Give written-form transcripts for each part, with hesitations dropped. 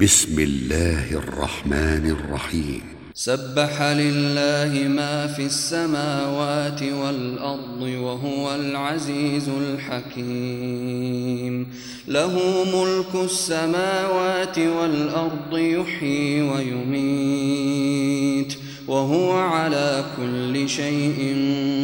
بسم الله الرحمن الرحيم سبح لله ما في السماوات والأرض وهو العزيز الحكيم. له ملك السماوات والأرض يحيي ويميت وهو على كل شيء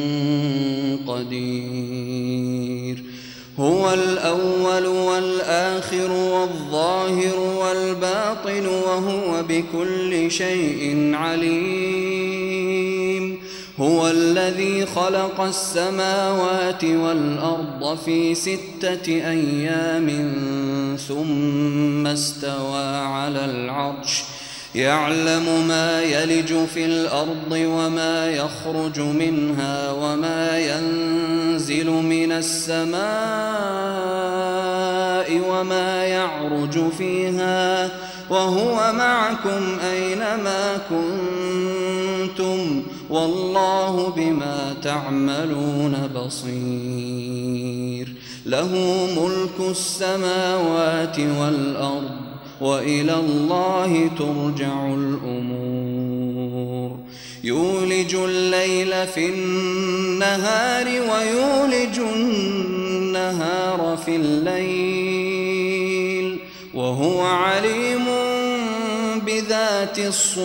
قدير. هو الأول والآخر والظاهر والباطن وهو بكل شيء عليم. هو الذي خلق السماوات والأرض في 6 أيام ثم استوى على العرش يعلم ما يلج في الأرض وما يخرج منها وما ينزل من السماء وما يعرج فيها وهو معكم أينما كنتم والله بما تعملون بصير. له ملك السماوات والأرض وإلى الله ترجع الأمور. يولج الليل في النهار ويولج النهار في الليل وهو عليم بذات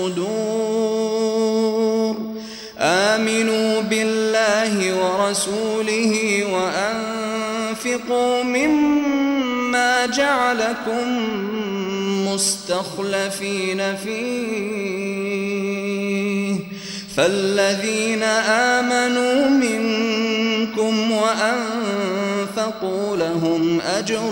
الصدور. آمنوا بالله ورسوله وأنفقوا مما جعلكم مستخلفين فيه فالذين آمنوا منكم وأنفقوا لهم أجر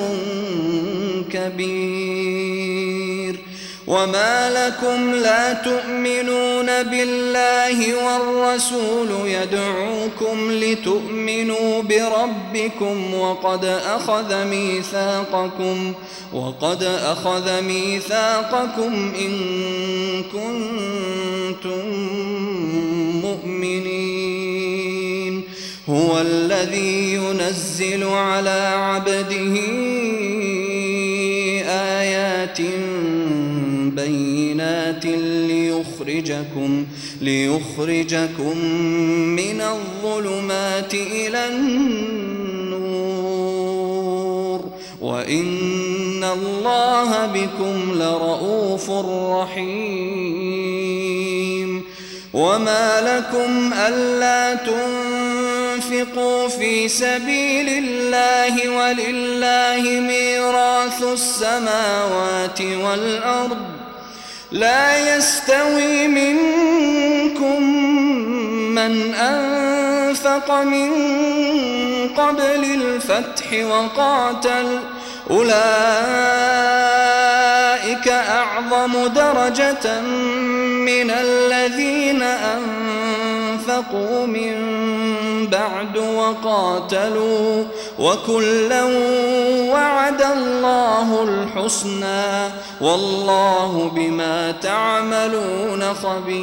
كبير. وما لكم لا تؤمنون بالله والرسول يدعوكم لتؤمنوا بربكم وقد أخذ ميثاقكم إن كنتم مؤمنين. هو الذي ينزل على عبده آيات بينات ليخرجكم من الظلمات إلى النور وإن الله بكم لرؤوف رحيم. وما لكم ألا تنفقوا في سبيل الله ولله ميراث السماوات والأرض لا يستوي منكم من أنفق من قبل الفتح وقاتل أولئك أعظم درجة من الذين أنفقوا من بعد وقاتلوا وكلا وعد الله الحسنى والله بما تعملون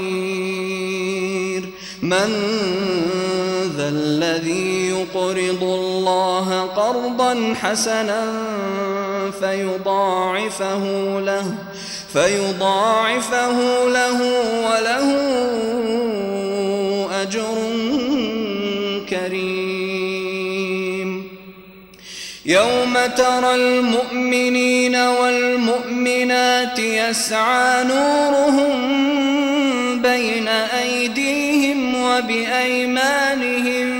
خبير. من ذا الذي يقرض الله قرضا حسنا فيضاعفه له وله أجر كريم. يوم ترى المؤمنين والمؤمنات يسعى نورهم بين أيديهم وبأيمانهم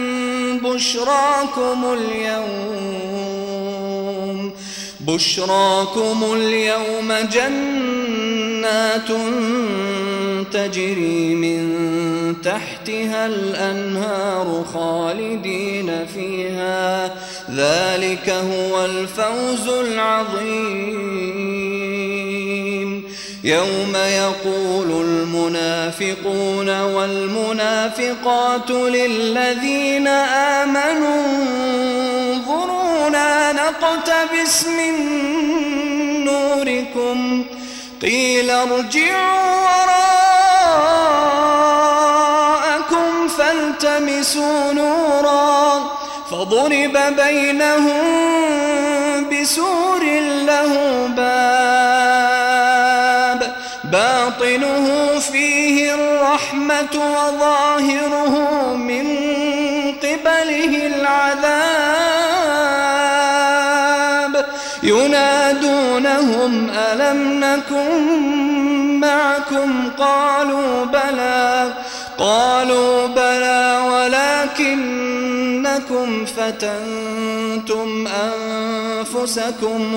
بشراكم اليوم جنات تجري من تحتها الأنهار خالدين فيها ذلك هو الفوز العظيم. يوم يقول المنافقون والمنافقات للذين آمنوا انظرونا نقتبس من نوركم قيل ارجعوا وراءكم فالتمسوا نورا فضرب بينهم بسور له باب باطنه فيه الرحمة وظاهره من قبله العذاب ينادونهم ألم نكن معكم قالوا بلى ولكنكم فتنتم أنفسكم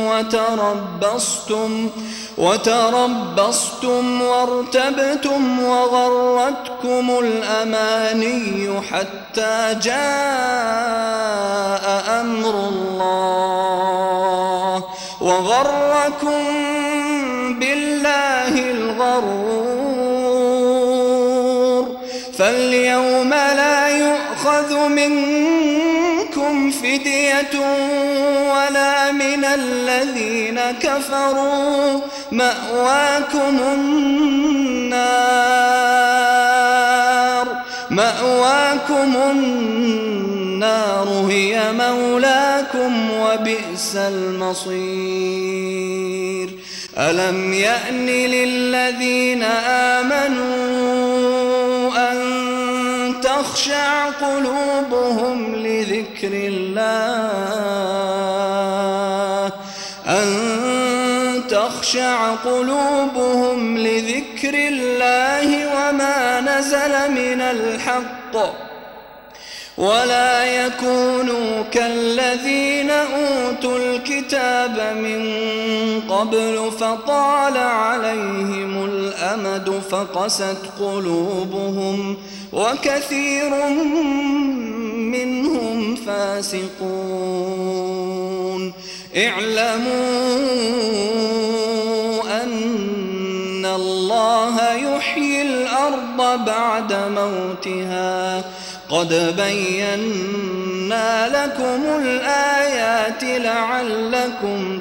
وتربصتم وارتبتم وغرتكم الأماني حتى جاء أمر الله وغركم بالله الغرور فاليوم لا يؤخذ منكم فدية ولا من الذين كفروا مأواكم النار هي مولاكم وبئس المصير ألم يأن للذين آمنوا أن تخشع قلوبهم لذكر الله وما نزل من الحق ولا يكونوا كالذين أوتوا الكتاب من قبل فطال عليهم الأمد فقست قلوبهم وكثير منهم فاسقون اعلموا أن الله يحيي الأرض بعد موتها قد بينا لكم الآيات لعلكم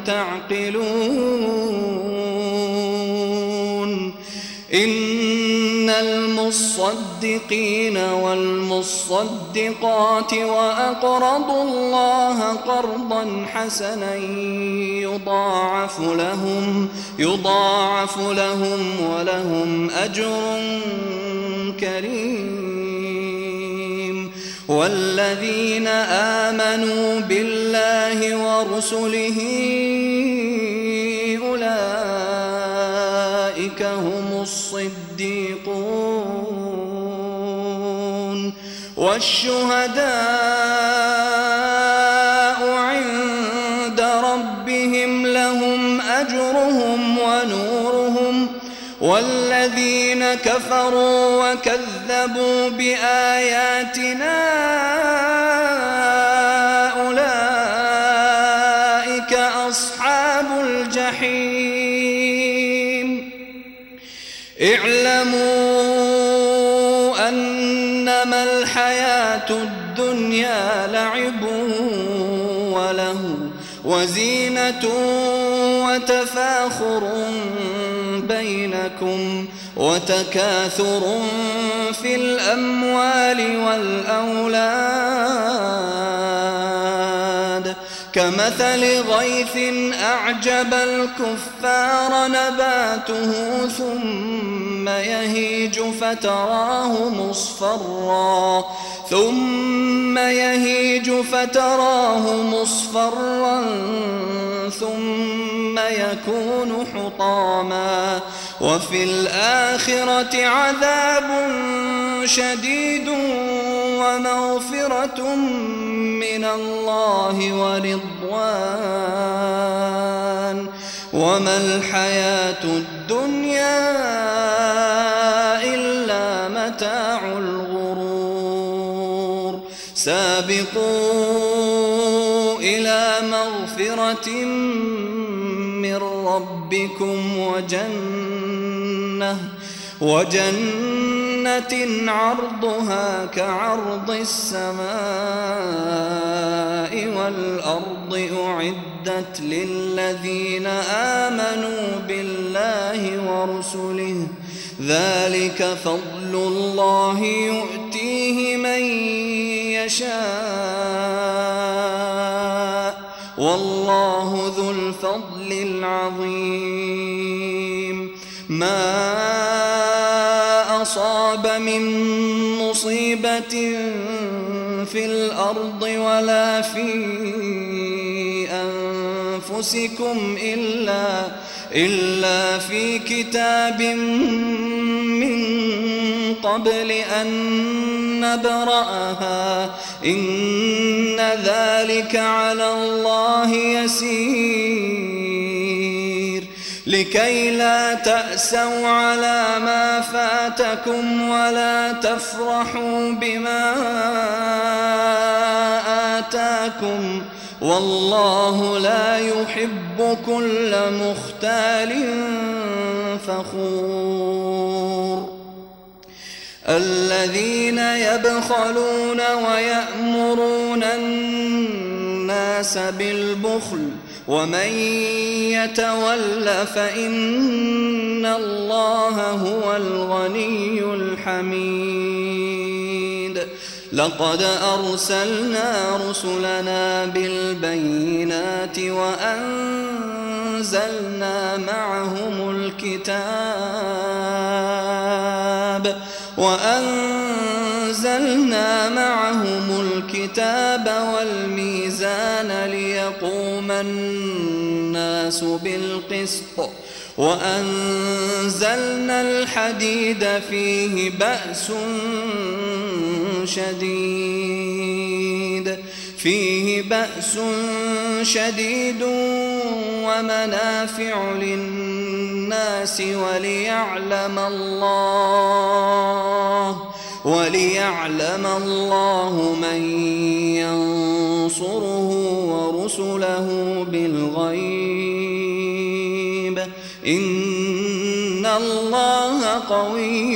تعقلون إن المصدقين والمصدقات وأقرضوا الله قرضا حسنا يضاعف لهم ولهم أجر كريم والذين آمنوا بالله ورسله أولئك هم الصديقون والشهداء عند ربهم لهم أجرهم ونورهم والذين كفروا وكذبوا بآياتنا أولئك أصحاب الجحيم اعلموا أنما الحياة الدنيا لعب وله وزينة وتفاخر بينكم وتكاثر في الأموال والأولاد كمثل غيث أعجب الكفار نباته ثم يهيج فتراه مصفرا ثم يكون حطاما وفي الآخرة عذاب شديد ومغفرة من الله ورضوان وما الحياة الدنيا إلا متاع الغرور سابقوا إلى مغفرة من ربكم وجنة عرضها كعرض السماء والأرض أعدت للذين آمنوا بالله ورسله ذلك فضل الله يؤتيه من يشاء والله ذو الفضل العظيم ما أصاب من مصيبة في الأرض ولا في أنفسكم إلا في كتاب من قبل أن نبرأها إن ذلك على الله يسير لكي لا تأسوا على ما فاتكم ولا تفرحوا بما آتاكم والله لا يحب كل مختال فخور الذين يبخلون ويأمرون الناس بالبخل ومن يتول فإن الله هو الغني الحميد لقد أرسلنا رسلنا بالبينات وأنزلنا معهم الكتاب والميزان ليقوم الناس بالقسط وأنزلنا الحديد فيه بأس شديد ومنافع للناس وليعلم الله من ينصره ورسله بالغيب إن الله قوي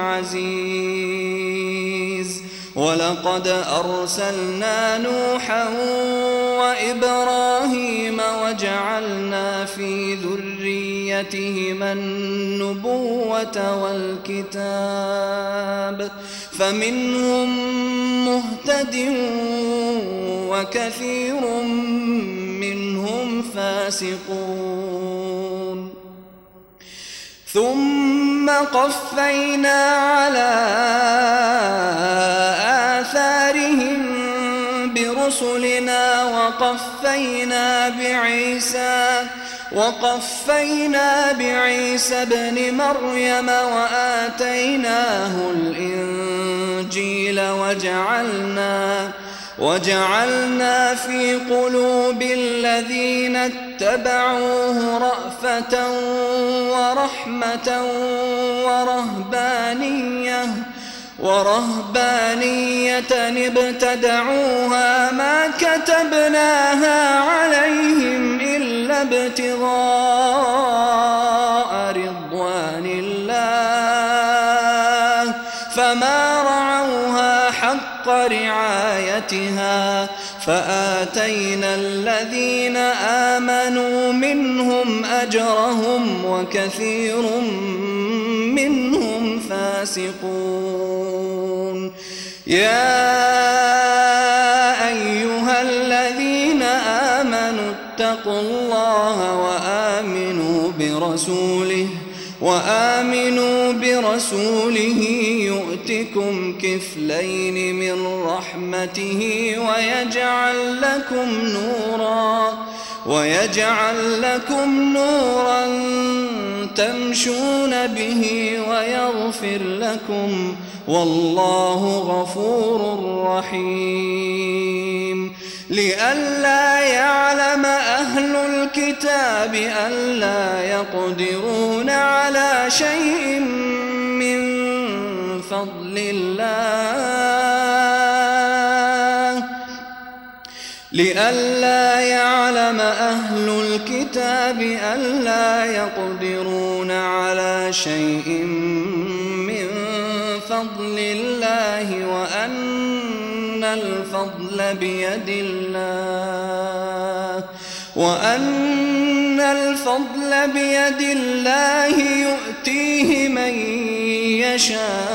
عزيز ولقد أرسلنا نوحا وإبراهيم وجعلنا في ذريتهما النبوة والكتاب فمنهم مهتد وكثير منهم فاسقون ثم قفينا على آثارهم برسلنا وقفينا بعيسى ابن مريم وآتيناه الإنجيل وجعلنا في قلوب الذين اتبعوه رأفة ورحمة ورهبانية ابتدعوها ما كتبناها عليهم إلا ابتغاء رضوان الله فما رعوها حق رعايتها فآتينا الذين آمنوا منهم أجرهم وكثير منهم فاسقون يا أيها الذين آمنوا اتقوا الله وآمنوا برسوله يؤتكم كفلين من رحمته ويجعل لكم نورا تمشون به ويغفر لكم والله غفور رحيم لئلا يعلم أهل الكتاب ألا يقدرون على شيء من فضل الله لئلا يعلم أهل الكتاب ألا يقدرون على شيء من فضل الله وأن الفضل بيد الله يؤتيه من يشاء